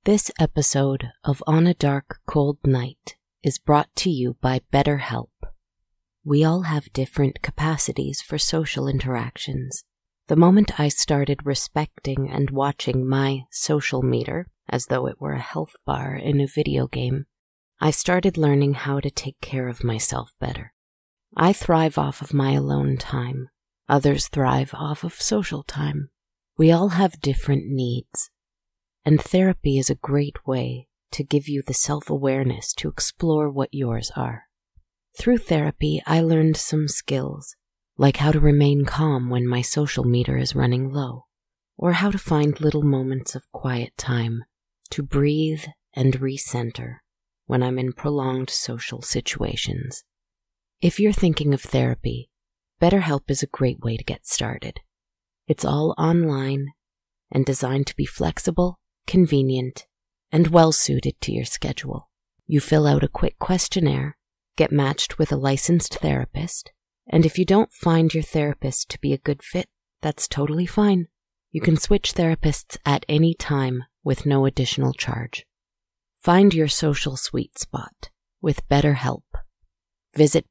This episode of On a Dark, Cold Night is brought to you by BetterHelp. We all have different capacities for social interactions. The moment I started respecting and watching my social meter, as though it were a health bar in a video game, I started learning how to take care of myself better. I thrive off of my alone time. Others thrive off of social time. We all have different needs. And therapy is a great way to give you the self-awareness to explore what yours are. Through therapy, I learned some skills, like how to remain calm when my social meter is running low, or how to find little moments of quiet time to breathe and recenter when I'm in prolonged social situations. If you're thinking of therapy, BetterHelp is a great way to get started. It's all online and designed to be flexible, convenient, and well-suited to your schedule. You fill out a quick questionnaire, get matched with a licensed therapist, and if you don't find your therapist to be a good fit, that's totally fine. You can switch therapists at any time with no additional charge. Find your social sweet spot with BetterHelp. Visit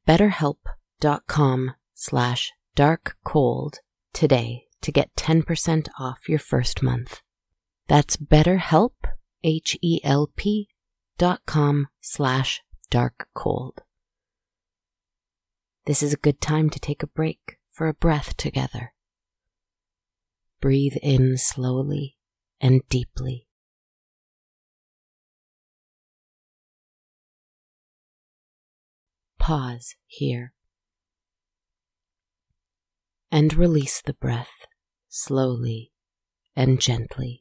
betterhelp.com/darkcold today to get 10% off your first month. That's BetterHelp, HELP.com/darkcold. This is a good time to take a break for a breath together. Breathe in slowly and deeply. Pause here. And release the breath slowly and gently.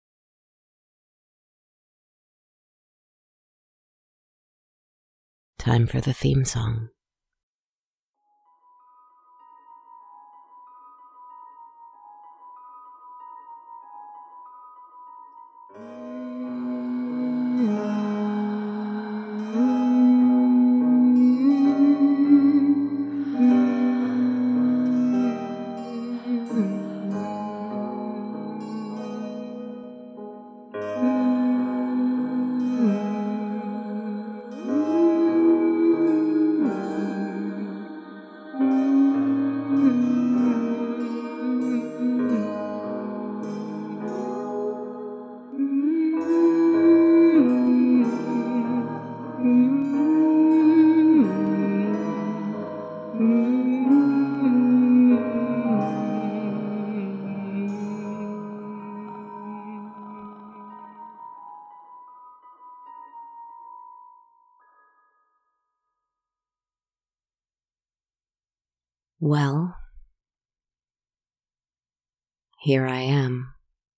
Time for the theme song. Well, here I am.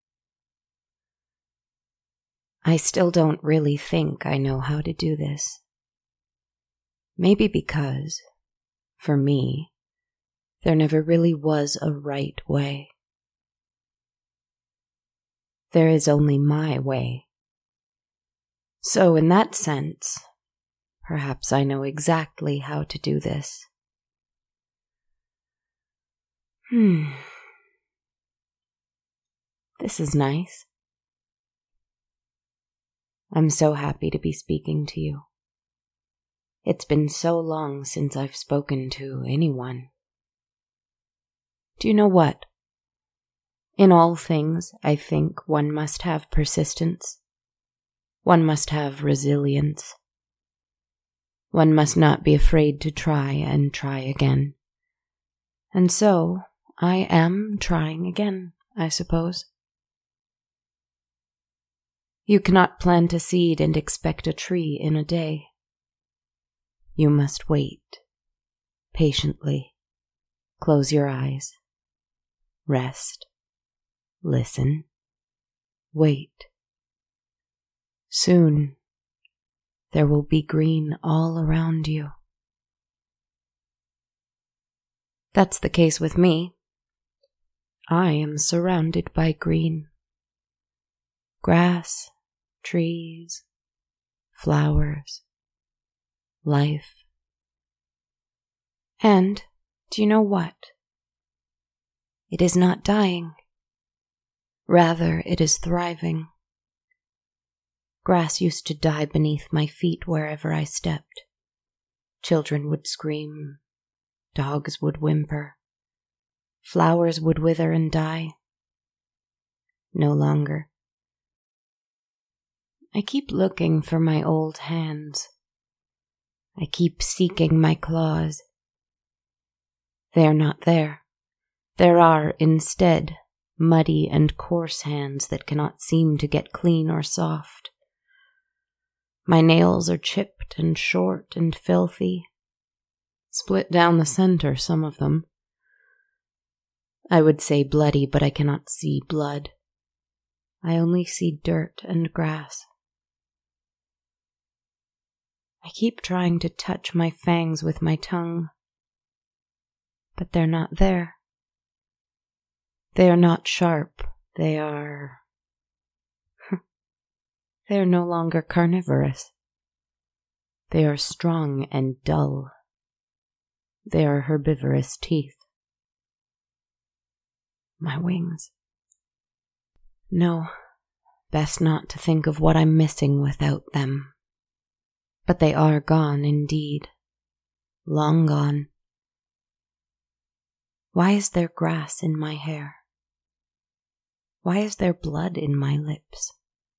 I still don't really think I know how to do this. Maybe because, for me, there never really was a right way. There is only my way. So in that sense, perhaps I know exactly how to do this. This is nice. I'm so happy to be speaking to you. It's been so long since I've spoken to anyone. Do you know what? In all things, I think one must have persistence. One must have resilience. One must not be afraid to try and try again. And so, I am trying again, I suppose. You cannot plant a seed and expect a tree in a day. You must wait, patiently. Close your eyes. Rest. Listen. Wait. Soon, there will be green all around you. That's the case with me. I am surrounded by green. Grass, trees, flowers, life. And, do you know what? It is not dying. Rather, it is thriving. Grass used to die beneath my feet wherever I stepped. Children would scream. Dogs would whimper. Flowers would wither and die. No longer. I keep looking for my old hands. I keep seeking my claws. They are not there. There are, instead, muddy and coarse hands that cannot seem to get clean or soft. My nails are chipped and short and filthy. Split down the center, some of them. I would say bloody, but I cannot see blood. I only see dirt and grass. I keep trying to touch my fangs with my tongue, but they're not there. They are not sharp. They are no longer carnivorous. They are strong and dull. They are herbivorous teeth. My wings. No, best not to think of what I'm missing without them. But they are gone indeed. Long gone. Why is there grass in my hair? Why is there blood in my lips?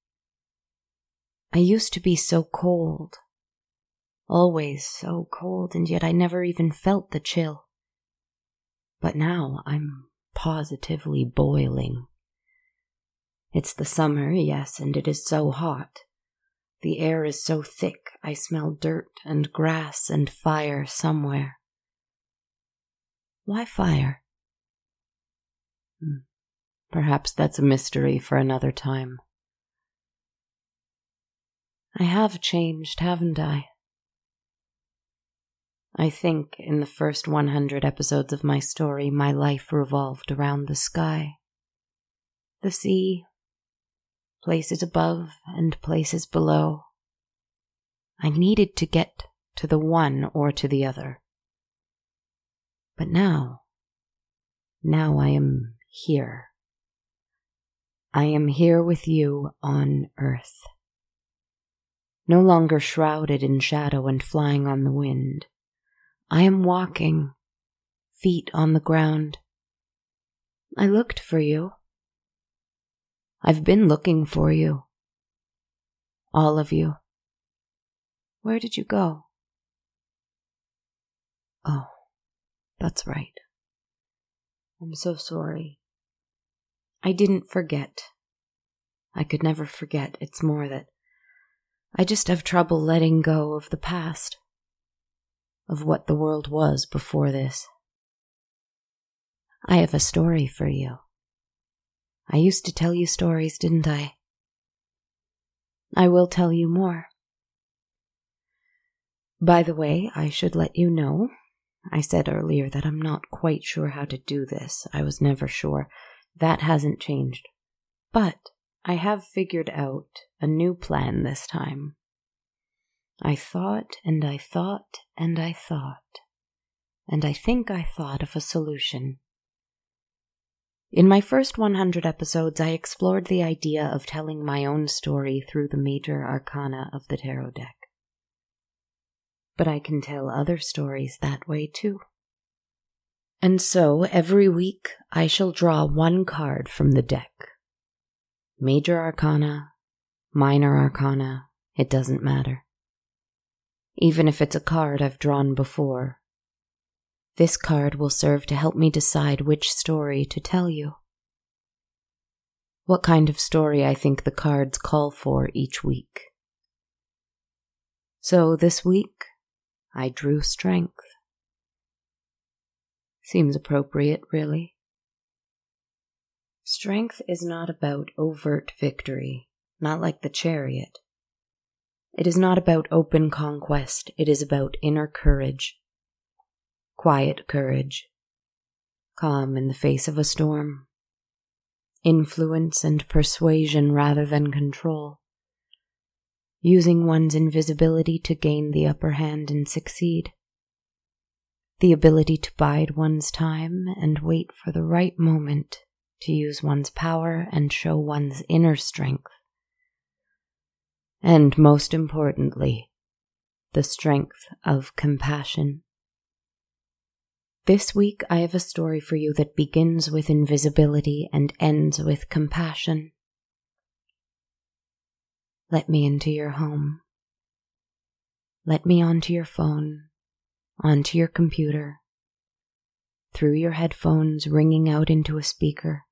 I used to be so cold. Always so cold, and yet I never even felt the chill. But now I'm positively boiling. It's the summer, yes, and it is so hot. The air is so thick, I smell dirt and grass and fire somewhere. Why fire? Perhaps that's a mystery for another time. I have changed, haven't I? I think in the first 100 episodes of my story, my life revolved around the sky, the sea, places above and places below. I needed to get to the one or to the other. But now I am here. I am here with you on Earth. No longer shrouded in shadow and flying on the wind. I am walking, feet on the ground. I looked for you. I've been looking for you. All of you. Where did you go? Oh, that's right. I'm so sorry. I didn't forget. I could never forget. It's more that I just have trouble letting go of the past, of what the world was before this. I have a story for you. I used to tell you stories, didn't I? I will tell you more. By the way, I should let you know, I said earlier that I'm not quite sure how to do this. I was never sure. That hasn't changed. But I have figured out a new plan this time. I thought and I thought and I thought, and I think I thought of a solution. In my first 100 episodes, I explored the idea of telling my own story through the major arcana of the tarot deck. But I can tell other stories that way too. And so every week I shall draw one card from the deck. Major arcana, minor arcana, it doesn't matter. Even if it's a card I've drawn before, this card will serve to help me decide which story to tell you. What kind of story I think the cards call for each week. So this week, I drew strength. Seems appropriate, really. Strength is not about overt victory, not like the Chariot. It is not about open conquest, it is about inner courage. Quiet courage. Calm in the face of a storm. Influence and persuasion rather than control. Using one's invisibility to gain the upper hand and succeed. The ability to bide one's time and wait for the right moment to use one's power and show one's inner strength. And most importantly, the strength of compassion. This week I have a story for you that begins with invisibility and ends with compassion. Let me into your home. Let me onto your phone, onto your computer, through your headphones ringing out into a speaker.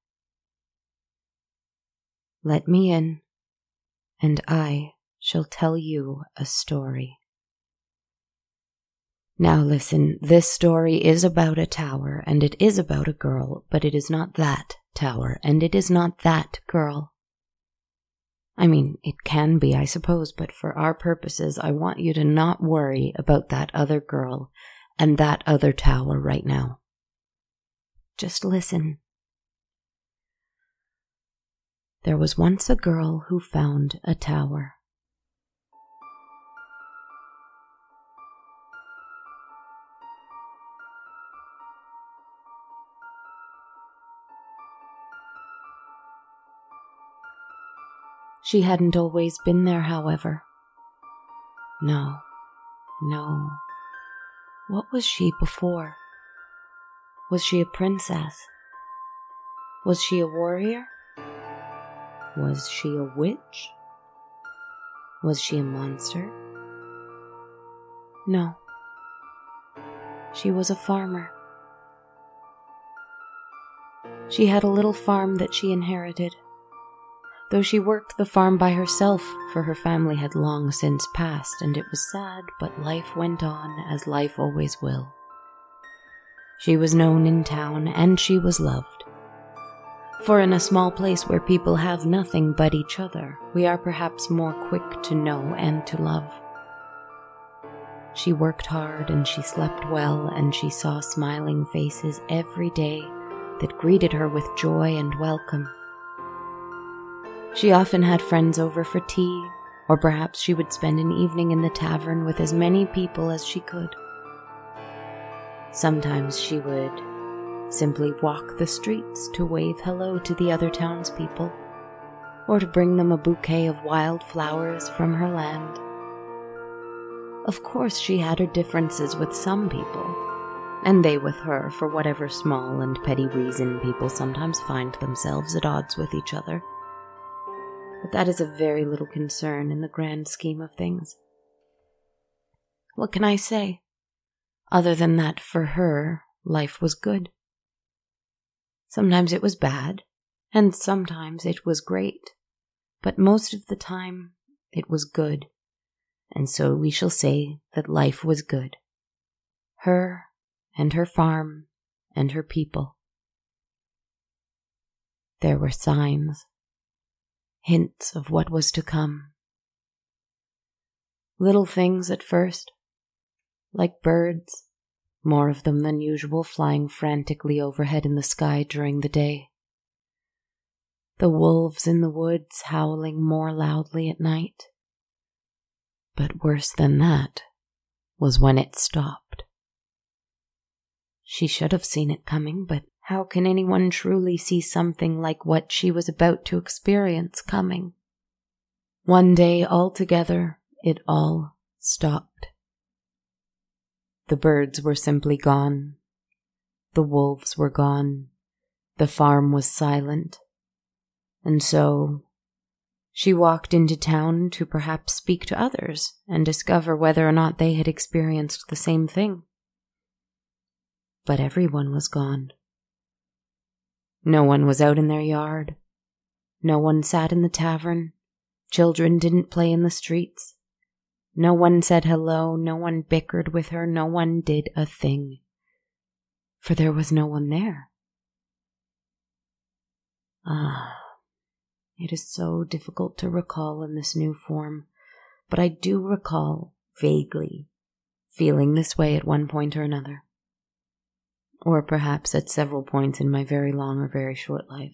Let me in, and I shall tell you a story. Now listen, this story is about a tower, and it is about a girl, but it is not that tower, and it is not that girl. I mean, it can be, I suppose, but for our purposes, I want you to not worry about that other girl and that other tower right now. Just listen. There was once a girl who found a tower. She hadn't always been there, however. No. What was she before? Was she a princess? Was she a warrior? Was she a witch? Was she a monster? No. She was a farmer. She had a little farm that she inherited. Though she worked the farm by herself, for her family had long since passed, and it was sad, but life went on as life always will. She was known in town, and she was loved. For in a small place where people have nothing but each other, we are perhaps more quick to know and to love. She worked hard, and she slept well, and she saw smiling faces every day that greeted her with joy and welcome. She often had friends over for tea, or perhaps she would spend an evening in the tavern with as many people as she could. Sometimes she would simply walk the streets to wave hello to the other townspeople, or to bring them a bouquet of wild flowers from her land. Of course, she had her differences with some people, and they with her for whatever small and petty reason people sometimes find themselves at odds with each other. But that is of very little concern in the grand scheme of things. What can I say? Other than that, for her, life was good. Sometimes it was bad, and sometimes it was great, but most of the time it was good, and so we shall say that life was good. Her and her farm and her people. There were signs. Hints of what was to come. Little things at first, like birds, more of them than usual, flying frantically overhead in the sky during the day. The wolves in the woods howling more loudly at night. But worse than that was when it stopped. She should have seen it coming, but how can anyone truly see something like what she was about to experience coming? One day altogether, it all stopped. The birds were simply gone. The wolves were gone. The farm was silent. And so she walked into town to perhaps speak to others and discover whether or not they had experienced the same thing. But everyone was gone. No one was out in their yard. No one sat in the tavern. Children didn't play in the streets. No one said hello. No one bickered with her. No one did a thing. For there was no one there. It is so difficult to recall in this new form, but I do recall, vaguely, feeling this way at one point or another. Or perhaps at several points in my very long or very short life.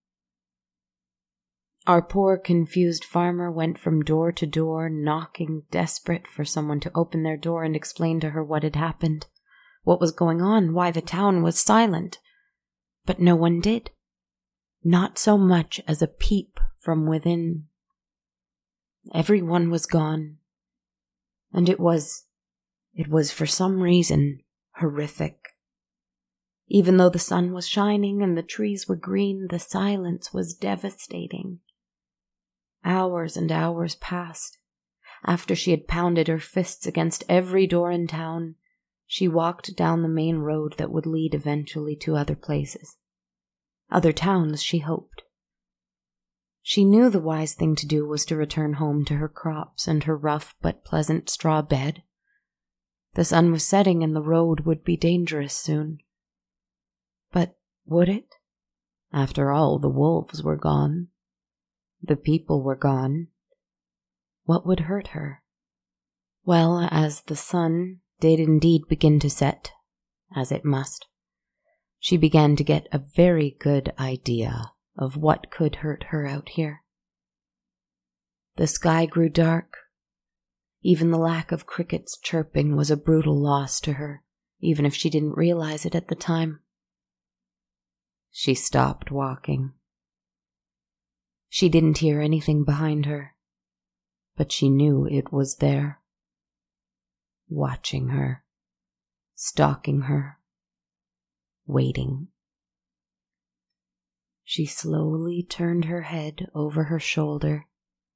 Our poor, confused farmer went from door to door, knocking, desperate for someone to open their door and explain to her what had happened, what was going on, why the town was silent. But no one did. Not so much as a peep from within. Everyone was gone. And it was for some reason horrific. Even though the sun was shining and the trees were green, the silence was devastating. Hours and hours passed. After she had pounded her fists against every door in town, she walked down the main road that would lead eventually to other places. Other towns, she hoped. She knew the wise thing to do was to return home to her crops and her rough but pleasant straw bed. The sun was setting and the road would be dangerous soon. But would it? After all, the wolves were gone. The people were gone. What would hurt her? Well, as the sun did indeed begin to set, as it must, she began to get a very good idea of what could hurt her out here. The sky grew dark. Even the lack of crickets chirping was a brutal loss to her, even if she didn't realize it at the time. She stopped walking. She didn't hear anything behind her, but she knew it was there, watching her, stalking her, waiting. She slowly turned her head over her shoulder.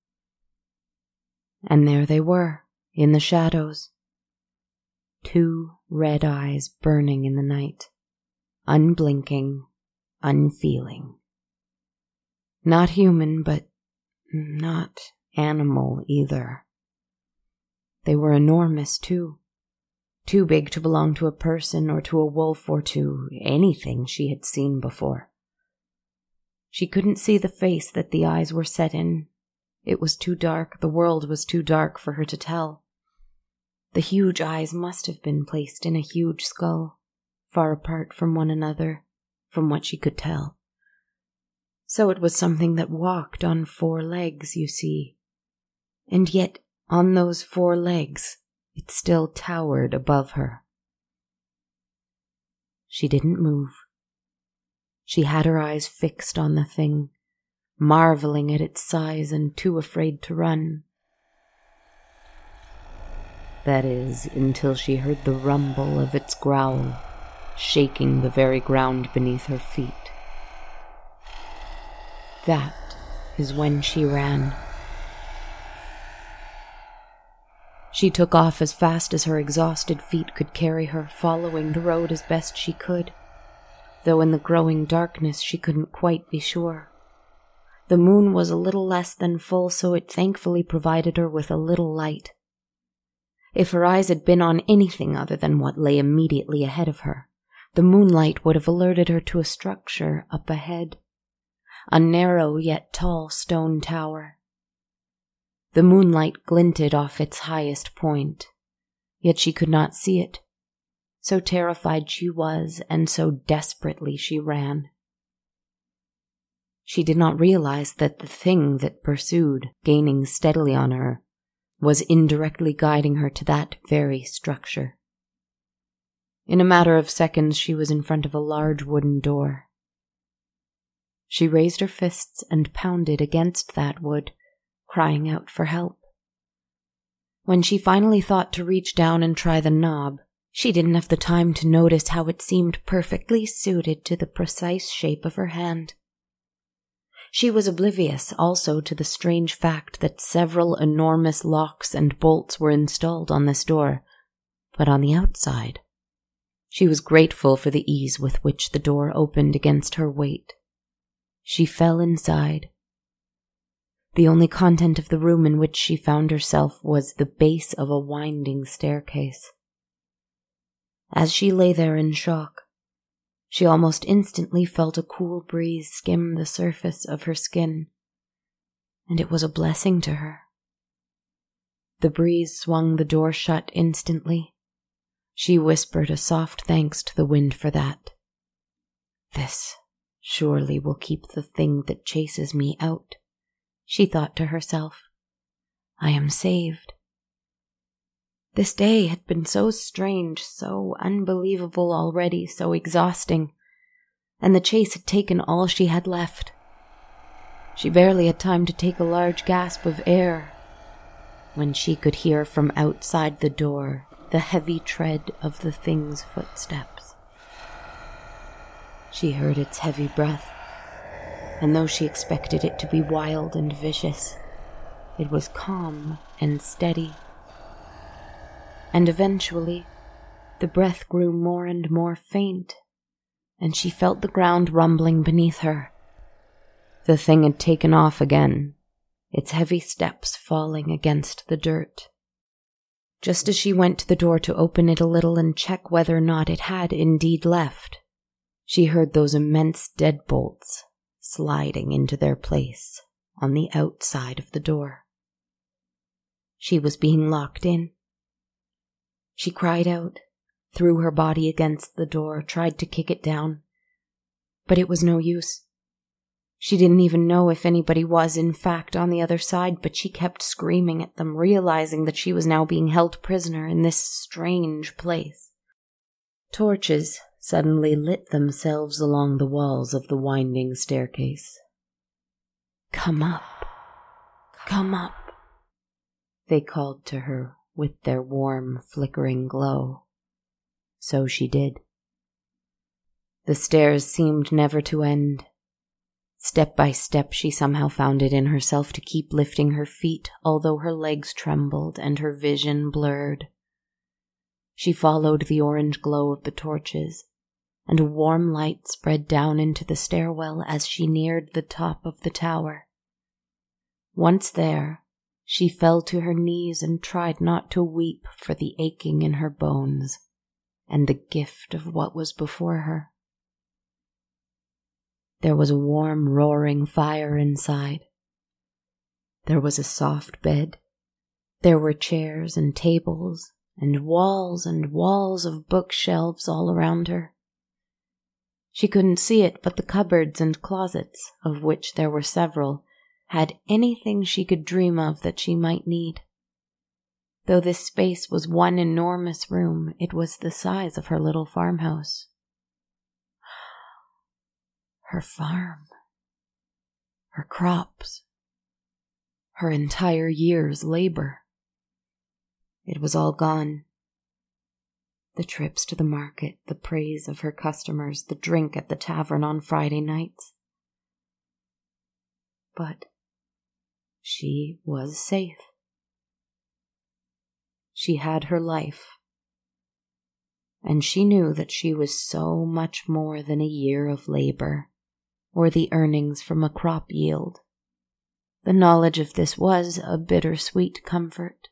And there they were, in the shadows. 2 red eyes burning in the night, unblinking, unfeeling. Not human, but not animal either. They were enormous, too. Too big to belong to a person or to a wolf or to anything she had seen before. She couldn't see the face that the eyes were set in. It was too dark, the world was too dark for her to tell. The huge eyes must have been placed in a huge skull, far apart from one another, from what she could tell. So it was something that walked on 4 legs, you see. And yet, on those 4 legs, it still towered above her. She didn't move. She had her eyes fixed on the thing, marveling at its size and too afraid to run. That is, until she heard the rumble of its growl, shaking the very ground beneath her feet. That is when she ran. She took off as fast as her exhausted feet could carry her, following the road as best she could, though in the growing darkness she couldn't quite be sure. The moon was a little less than full, so it thankfully provided her with a little light. If her eyes had been on anything other than what lay immediately ahead of her, the moonlight would have alerted her to a structure up ahead, a narrow yet tall stone tower. The moonlight glinted off its highest point, yet she could not see it. So terrified she was, and so desperately she ran. She did not realize that the thing that pursued, gaining steadily on her, was indirectly guiding her to that very structure. In a matter of seconds, she was in front of a large wooden door. She raised her fists and pounded against that wood, crying out for help. When she finally thought to reach down and try the knob, she didn't have the time to notice how it seemed perfectly suited to the precise shape of her hand. She was oblivious also to the strange fact that several enormous locks and bolts were installed on this door, but on the outside. She was grateful for the ease with which the door opened against her weight. She fell inside. The only content of the room in which she found herself was the base of a winding staircase. As she lay there in shock, she almost instantly felt a cool breeze skim the surface of her skin, and it was a blessing to her. The breeze swung the door shut instantly. She whispered a soft thanks to the wind for that. This surely will keep the thing that chases me out, she thought to herself. I am saved. This day had been so strange, so unbelievable already, so exhausting, and the chase had taken all she had left. She barely had time to take a large gasp of air when she could hear from outside the door the heavy tread of the thing's footsteps. She heard its heavy breath, and though she expected it to be wild and vicious, it was calm and steady. And eventually, the breath grew more and more faint, and she felt the ground rumbling beneath her. The thing had taken off again, its heavy steps falling against the dirt. Just as she went to the door to open it a little and check whether or not it had indeed left, she heard those immense deadbolts sliding into their place on the outside of the door. She was being locked in. She cried out, threw her body against the door, tried to kick it down, but it was no use. She didn't even know if anybody was, in fact, on the other side, but she kept screaming at them, realizing that she was now being held prisoner in this strange place. Torches suddenly lit themselves along the walls of the winding staircase. "Come up, come up," they called to her with their warm, flickering glow. So she did. The stairs seemed never to end. Step by step, she somehow found it in herself to keep lifting her feet, although her legs trembled and her vision blurred. She followed the orange glow of the torches, and a warm light spread down into the stairwell as she neared the top of the tower. Once there, she fell to her knees and tried not to weep for the aching in her bones and the gift of what was before her. There was a warm, roaring fire inside. There was a soft bed. There were chairs and tables and walls of bookshelves all around her. She couldn't see it, but the cupboards and closets, of which there were several, had anything she could dream of that she might need. Though this space was one enormous room, it was the size of her little farmhouse. Her farm, her crops, her entire year's labor. It was all gone. The trips to the market, the praise of her customers, the drink at the tavern on Friday nights. But she was safe. She had her life. And she knew that she was so much more than a year of labor, or the earnings from a crop yield. The knowledge of this was a bittersweet comfort.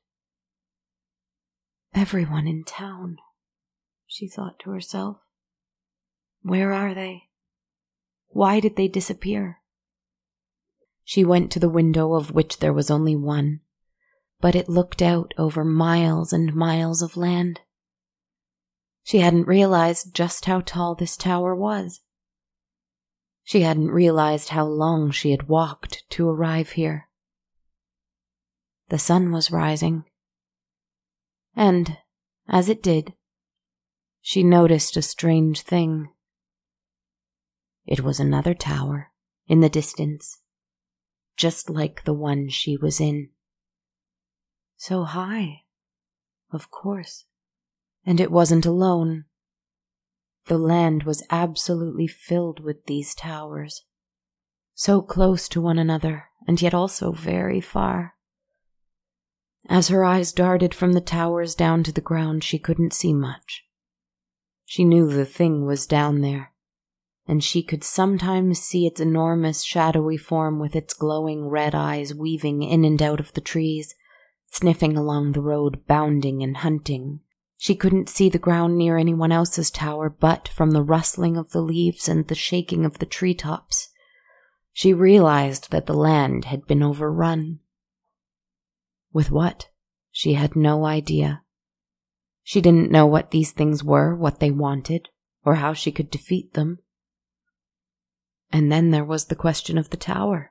Everyone in town, she thought to herself. Where are they? Why did they disappear? She went to the window, of which there was only one, but it looked out over miles and miles of land. She hadn't realized just how tall this tower was. She hadn't realized how long she had walked to arrive here. The sun was rising, and, as it did, she noticed a strange thing. It was another tower in the distance, just like the one she was in. So high, of course, and it wasn't alone. The land was absolutely filled with these towers, so close to one another, and yet also very far. As her eyes darted from the towers down to the ground, she couldn't see much. She knew the thing was down there, and she could sometimes see its enormous shadowy form with its glowing red eyes weaving in and out of the trees, sniffing along the road, bounding and hunting. She couldn't see the ground near anyone else's tower, but from the rustling of the leaves and the shaking of the treetops, she realized that the land had been overrun. With what? She had no idea. She didn't know what these things were, what they wanted, or how she could defeat them. And then there was the question of the tower.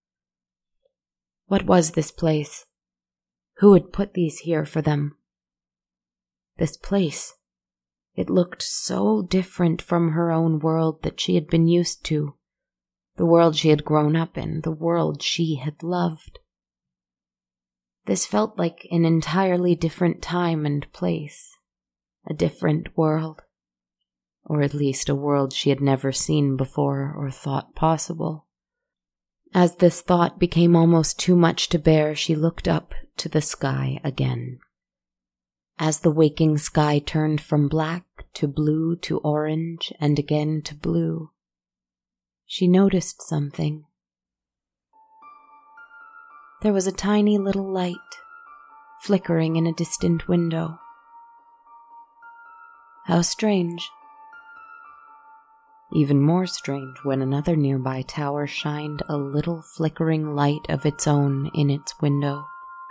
What was this place? Who had put these here for them? This place. It looked so different from her own world that she had been used to, the world she had grown up in, the world she had loved. This felt like an entirely different time and place, a different world, or at least a world she had never seen before or thought possible. As this thought became almost too much to bear, she looked up to the sky again. As the waking sky turned from black to blue to orange and again to blue, she noticed something. There was a tiny little light flickering in a distant window. How strange. Even more strange when another nearby tower shined a little flickering light of its own in its window.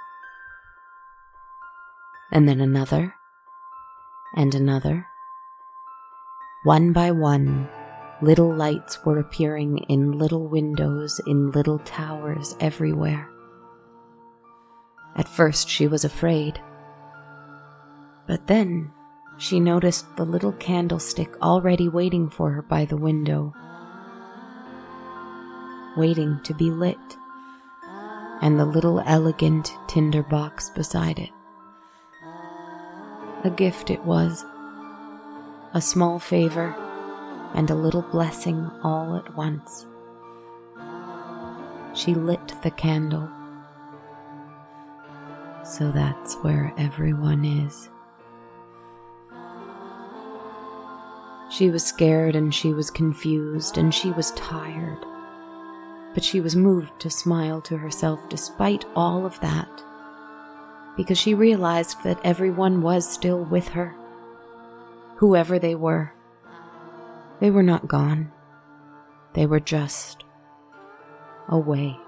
And then another, and another. One by one, little lights were appearing in little windows in little towers everywhere. At first she was afraid, but then she noticed the little candlestick already waiting for her by the window, waiting to be lit, and the little elegant tinder box beside it. A gift it was, a small favor, and a little blessing all at once. She lit the candle. So that's where everyone is. She was scared and she was confused and she was tired, but she was moved to smile to herself despite all of that, because she realized that everyone was still with her. Whoever they were not gone. They were just away.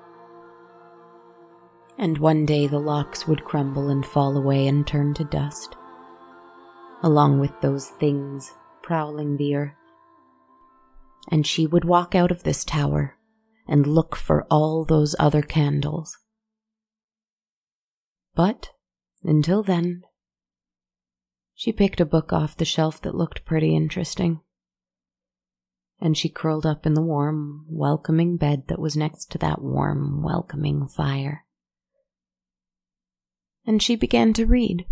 And one day the locks would crumble and fall away and turn to dust, along with those things prowling the earth. And she would walk out of this tower and look for all those other candles. But until then, she picked a book off the shelf that looked pretty interesting, and she curled up in the warm, welcoming bed that was next to that warm, welcoming fire. And she began to read.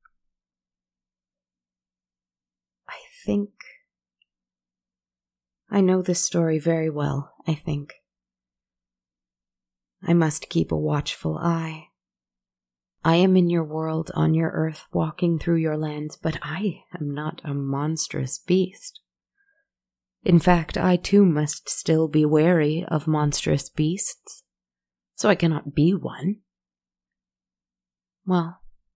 I know this story very well, I think. I must keep a watchful eye. I am in your world, on your earth, walking through your lands, but I am not a monstrous beast. In fact, I too must still be wary of monstrous beasts, so I cannot be one. Well,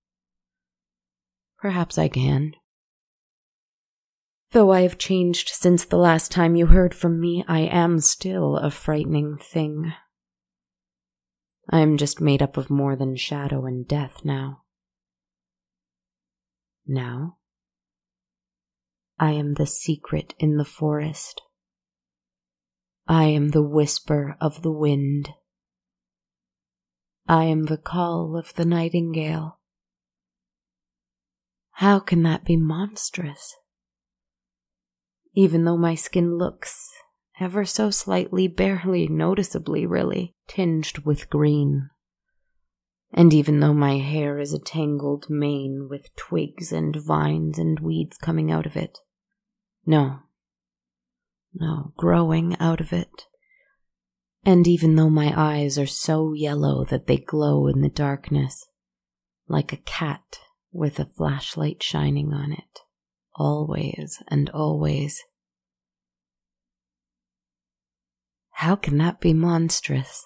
perhaps I can. Though I have changed since the last time you heard from me, I am still a frightening thing. I am just made up of more than shadow and death now. Now, I am the secret in the forest. I am the whisper of the wind. I am the call of the nightingale. How can that be monstrous? Even though my skin looks ever so slightly, barely noticeably really, tinged with green, and even though my hair is a tangled mane with twigs and vines and weeds coming out of it, no, growing out of it, and even though my eyes are so yellow that they glow in the darkness, like a cat with a flashlight shining on it, always and always. How can that be monstrous?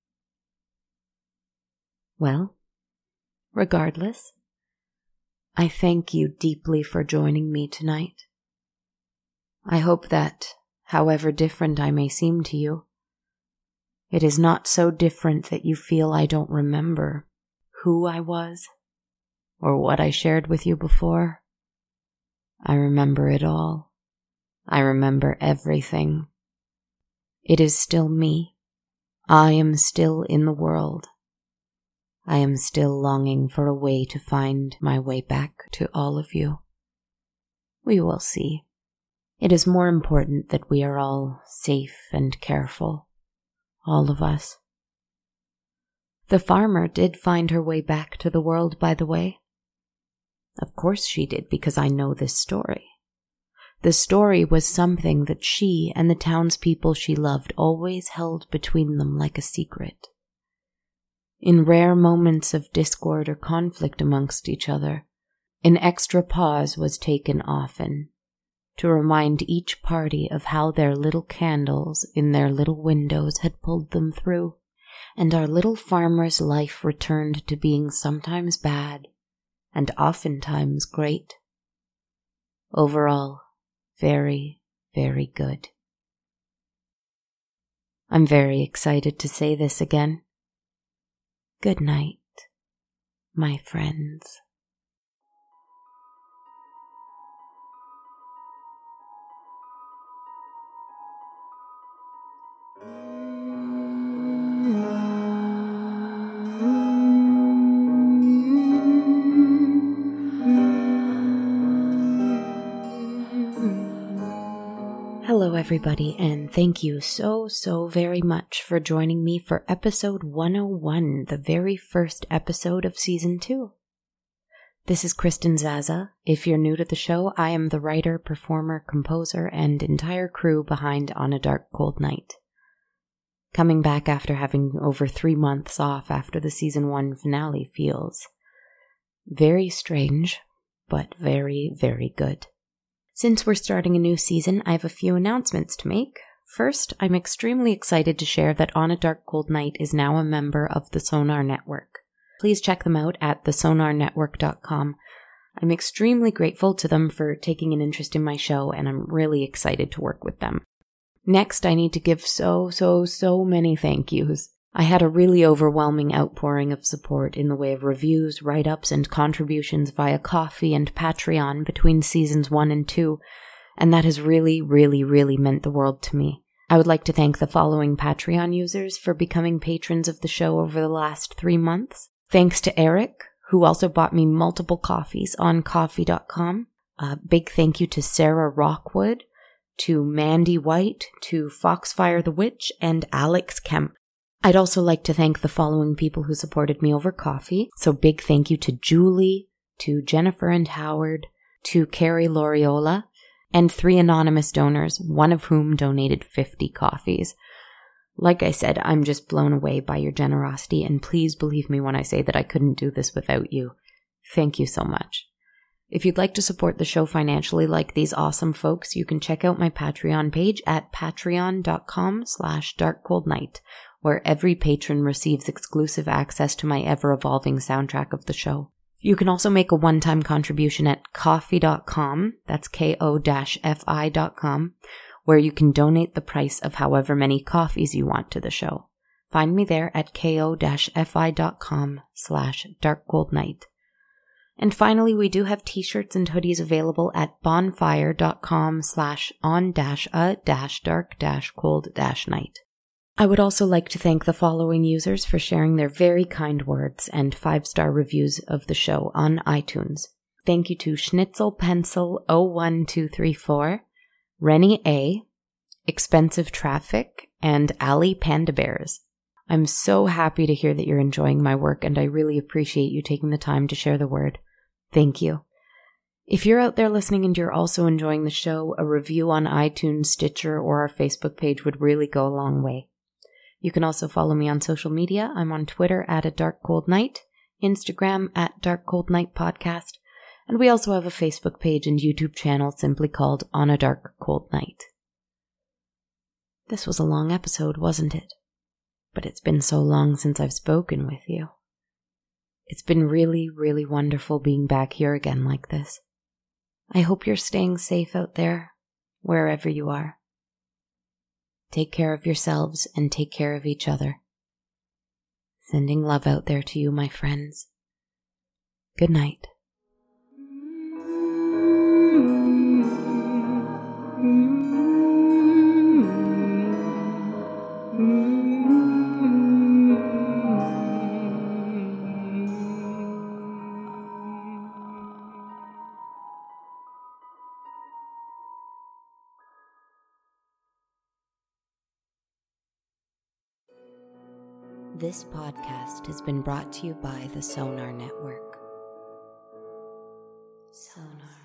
Well, regardless, I thank you deeply for joining me tonight. I hope that, however different I may seem to you, it is not so different that you feel I don't remember who I was or what I shared with you before. I remember it all. I remember everything. It is still me. I am still in the world. I am still longing for a way to find my way back to all of you. We will see. It is more important that we are all safe and careful, all of us. The farmer did find her way back to the world, by the way. Of course she did, because I know this story. The story was something that she and the townspeople she loved always held between them like a secret. In rare moments of discord or conflict amongst each other, an extra pause was taken often to remind each party of how their little candles in their little windows had pulled them through, and our little farmer's life returned to being sometimes bad and oftentimes great. Overall, very, very good. I'm very excited to say this again. Good night, my friends. Hello everybody, and thank you so very much for joining me for episode 101, the very first episode of season 2. This is Kristen Zaza. If you're new to the show, I am the writer, performer, composer, and entire crew behind On a Dark Cold Night. Coming back after having over 3 months off after the season 1 finale feels very strange, but very, very good. Since we're starting a new season, I have a few announcements to make. First, I'm extremely excited to share that On a Dark Cold Night is now a member of the Sonar Network. Please check them out at thesonarnetwork.com. I'm extremely grateful to them for taking an interest in my show, and I'm really excited to work with them. Next, I need to give so many thank yous. I had a really overwhelming outpouring of support in the way of reviews, write-ups, and contributions via Ko-fi and Patreon between seasons 1 and 2, and that has really meant the world to me. I would like to thank the following Patreon users for becoming patrons of the show over the last 3 months. Thanks to Eric, who also bought me multiple coffees on Ko-fi.com. Big thank you to Sarah Rockwood, to Mandy White, to Foxfire the Witch, and Alex Kemp. I'd also like to thank the following people who supported me over Ko-fi. So big thank you to Julie, to Jennifer and Howard, to Carrie Loriola, and 3 anonymous donors, one of whom donated 50 coffees. Like I said, I'm just blown away by your generosity, and please believe me when I say that I couldn't do this without you. Thank you so much. If you'd like to support the show financially like these awesome folks, you can check out my Patreon page at patreon.com/darkcoldnight, where every patron receives exclusive access to my ever-evolving soundtrack of the show. You can also make a one-time contribution at ko-fi.com, that's ko-fi.com, where you can donate the price of however many coffees you want to the show. Find me there at ko-fi.com/darkcoldnight. And finally, we do have t-shirts and hoodies available at bonfire.com/on-a-dark-cold-night. I would also like to thank the following users for sharing their very kind words and 5-star reviews of the show on iTunes. Thank you to Schnitzel Pencil 01234, Rennie A, Expensive Traffic, and Ali Panda Bears. I'm so happy to hear that you're enjoying my work, and I really appreciate you taking the time to share the word. Thank you. If you're out there listening and you're also enjoying the show, a review on iTunes, Stitcher, or our Facebook page would really go a long way. You can also follow me on social media. I'm on Twitter at A Dark Cold Night, Instagram at Dark Cold Night Podcast, and we also have a Facebook page and YouTube channel simply called On a Dark Cold Night. This was a long episode, wasn't it? But it's been so long since I've spoken with you. It's been really wonderful being back here again like this. I hope you're staying safe out there, wherever you are. Take care of yourselves and take care of each other. Sending love out there to you, my friends. Good night. This podcast has been brought to you by the Sonar Network. Sonar.